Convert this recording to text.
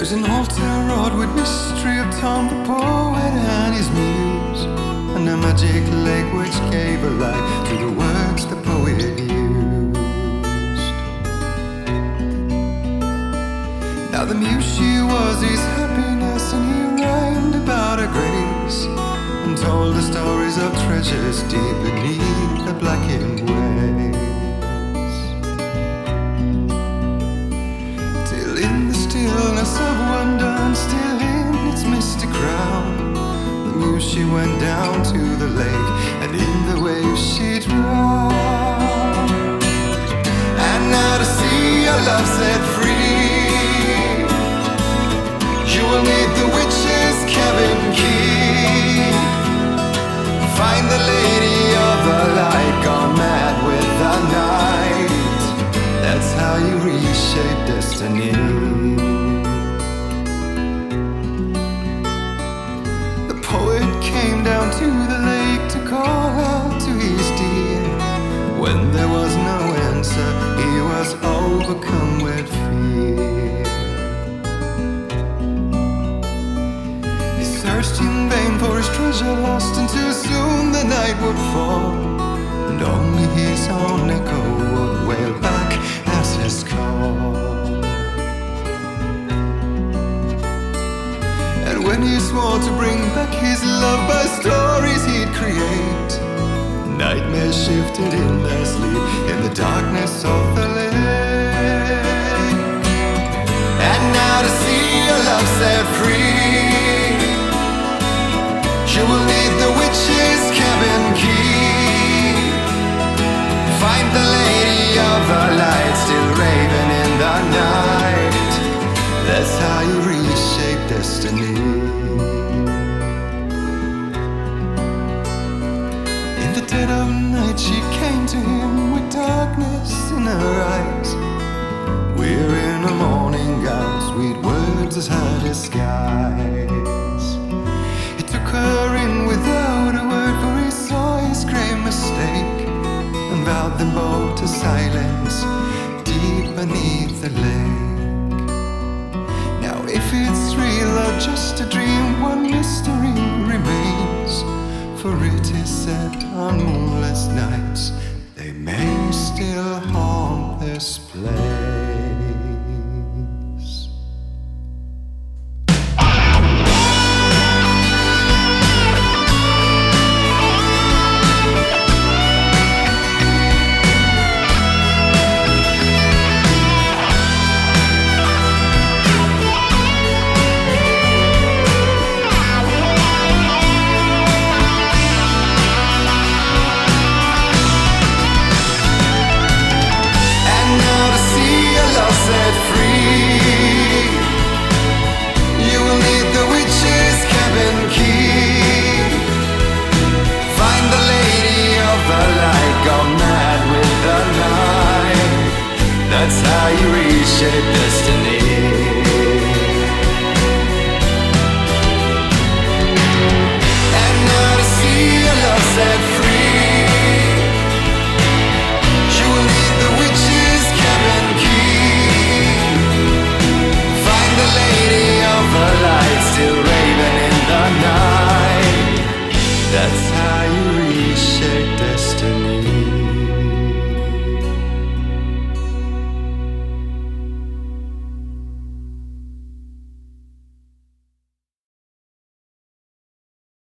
There's an altar wrought with mystery of Tom the poet and his muse, and a magic lake which gave a light to the words the poet used. Now the muse she was his happiness, and he rhymed about her grace, and told the stories of treasures deep beneath the blackened waves. Till in the stillness of wonder, and still in its mystic crown, the muse she went down to the lake, and in the waves she drowned. And now to see your love set free, you will need the witch's cabin key. Find the lady of the light, gone mad with the night. That's how you reshape destiny. The poet came down to the lake to call out to his dear. When there was no answer, he was overcome with fear. He searched in vain for his treasure lost, and too soon the night would fall, and only his own echo would wail back as his call. And when he swore to bring back his love by stories he'd create, nightmares shifted in their sleep in the darkness of the lake. And now to see your love set free, you will need the witch's cabin key. Find the lady of the light, still raving in the night. That's how you reshape destiny. In the dead of night she came to him with darkness in her eyes. We're in a morning gown, sweet words as her disguise. He took her in without a word, for he saw his grave mistake, and vowed them both to silence deep beneath the lake. Now if it's real or just a dream, one mystery remains, for it is said on moonless nights they may still haunt this place. That's how you reshape destiny. And now to see your love set free, you will need the witch's cabin key. Find the lady of the light, still raving in the night. That's